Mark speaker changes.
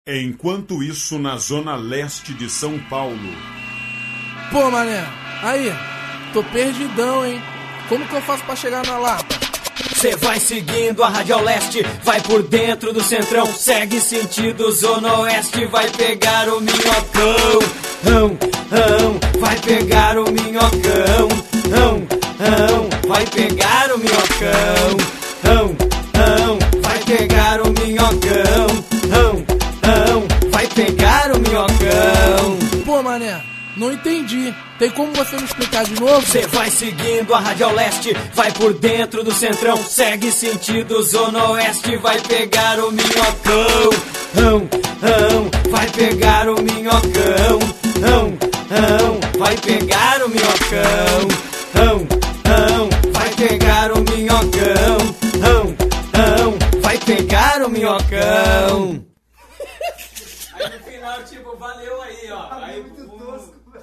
Speaker 1: Enquanto isso, na zona leste de São Paulo.
Speaker 2: Pô, mané, aí, tô perdidão, hein? Como que eu faço pra chegar na Lapa?
Speaker 3: Cê vai seguindo a Rádio Leste, vai por dentro do centrão, segue sentido Zona Oeste, vai pegar o minhocão, vai pegar o minhocão, vai pegar o minhocão, vai pegar o minhocão, vai pegar o minhocão.
Speaker 2: Pô, mané, não entendi. Tem como você me explicar de novo?
Speaker 3: Cê vai seguindo a Rádio Leste, vai por dentro do centrão, segue sentido Zona Oeste, vai pegar o minhocão, vai pegar o minhocão, vai pegar o minhocão, vai pegar o minhocão, vai pegar o minhocão. Aí no final, tipo, valeu aí, ó. Aí, muito tosco.